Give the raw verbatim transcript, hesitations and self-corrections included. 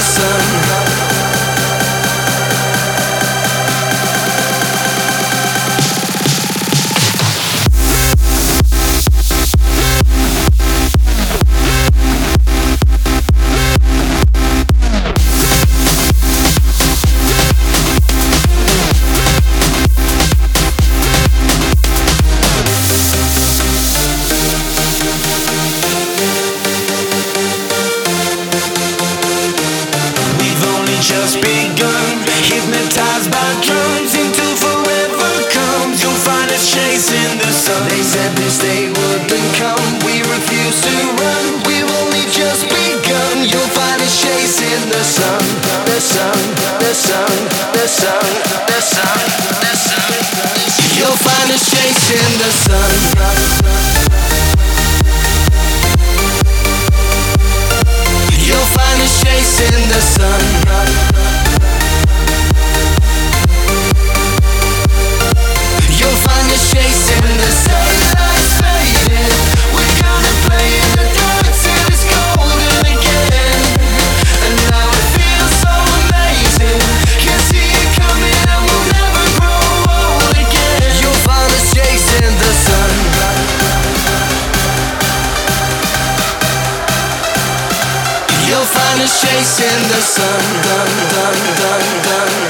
Just begun, hypnotized by drums, into forever comes. You'll find us chasing the sun. They said this day wouldn't come. We refuse to run. We've only just begun. You'll find us chasing the sun, the sun, the sun, the sun, the sun, the sun. You'll find us chasing the sun. You'll find us chasing the sun. You'll find us chasing the sun. Light's fading. We're gonna play in the dark till it's golden again. And now it feels so amazing. Can't see it coming and we'll never grow old again. You'll find us chasing the sun. You'll find us chasing the sun, dun, dun, dun, dun.